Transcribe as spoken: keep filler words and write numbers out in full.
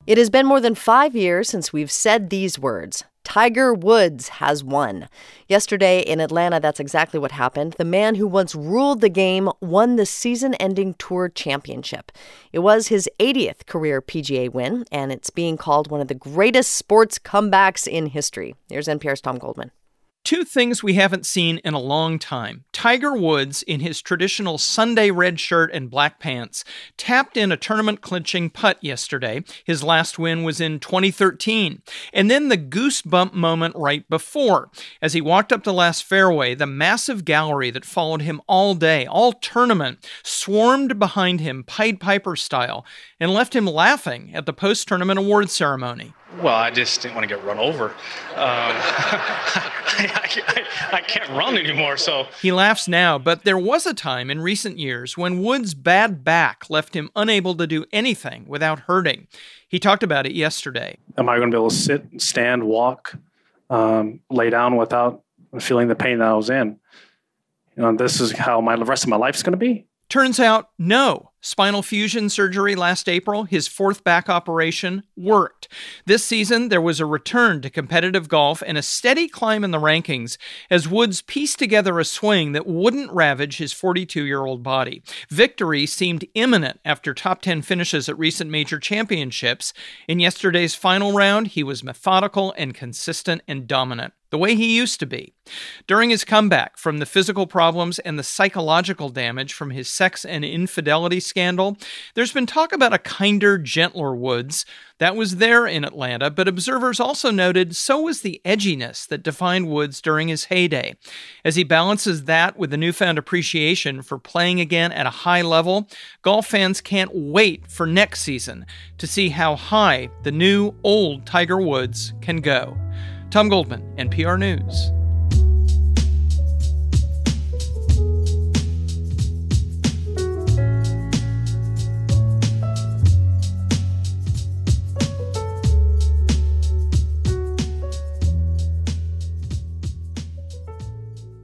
It has been more than five years since we've said these words. Tiger Woods has won. Yesterday in Atlanta, that's exactly what happened. The man who once ruled the game won the season-ending Tour Championship. It was his eightieth career P G A win, and it's being called one of the greatest sports comebacks in history. Here's N P R's Tom Goldman. Two things we haven't seen in a long time. Tiger Woods, in his traditional Sunday red shirt and black pants, tapped in a tournament-clinching putt yesterday. His last win was in twenty thirteen. And then the goosebump moment right before. As he walked up the last fairway, the massive gallery that followed him all day, all tournament, swarmed behind him Pied Piper style and left him laughing at the post-tournament awards ceremony. Well, I just didn't want to get run over. Um, I, I, I can't run anymore, so. He laughs now, but there was a time in recent years when Woods' bad back left him unable to do anything without hurting. He talked about it yesterday. Am I going to be able to sit, stand, walk, um, lay down without feeling the pain that I was in? You know, this is how my the rest of my life is going to be. Turns out, no. Spinal fusion surgery last April, his fourth back operation, worked. This season, there was a return to competitive golf and a steady climb in the rankings as Woods pieced together a swing that wouldn't ravage his forty-two-year-old body. Victory seemed imminent after top ten finishes at recent major championships. In yesterday's final round, he was methodical and consistent and dominant, the way he used to be. During his comeback from the physical problems and the psychological damage from his sex and infidelity scandal, there's been talk about a kinder, gentler Woods. That was there in Atlanta, but observers also noted so was the edginess that defined Woods during his heyday. As he balances that with the newfound appreciation for playing again at a high level, golf fans can't wait for next season to see how high the new, old Tiger Woods can go. Tom Goldman, N P R News.